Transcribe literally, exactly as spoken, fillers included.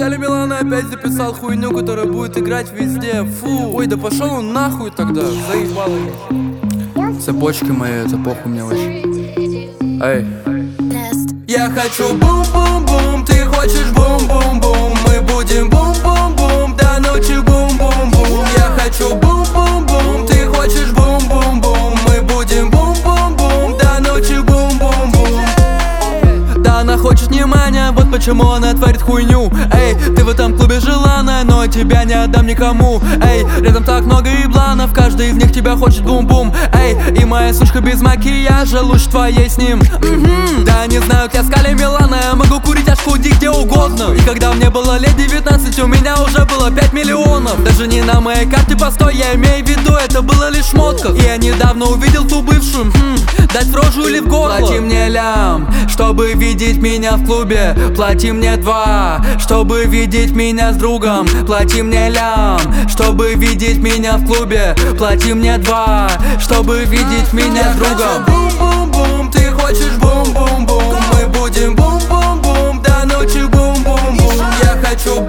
Скали Милана опять записал хуйню, которая будет играть везде. Фу, ой, да пошел он нахуй тогда. Заебал его. Цепочки мои, это похуй мне вообще. Эй. Я хочу бум-бум-бум, ты хочешь бум-бум-бум. Мы будем бум-бум-бум до ночи бум-бум-бум. Я хочу бум-бум-бум, ты хочешь бум-бум-бум. Мы будем бум-бум-бум до ночи бум-бум-бум. Да, она хочет внимания, вот почему она творит хуйню. Эй, ты в этом клубе желанная, но тебя не отдам никому. Эй, рядом так много ебланов, каждый из них тебя хочет бум-бум. Эй, и моя сучка без макияжа лучше твоей с ним. М-м-м. Да, не знаю, я Скали Милана, я могу курить аж худи где угодно. И когда мне было лет девятнадцать, у меня уже было пять миллионов. Даже не на моей карте постой, я имею в виду, это было лишь шмотка. И я недавно увидел ту бывшую, хм, дать в рожу или в горло. Плати мне лям, чтобы видеть меня в клубе. Плати мне два, чтобы видеть меня с другом. Плати мне лям, чтобы видеть меня в клубе. Плати мне два, чтобы видеть меня с другом. Бум-бум-бум, ты хочешь бум-бум-бум. Мы будем бум-бум-бум до ночи бум-бум-бум. Я хочу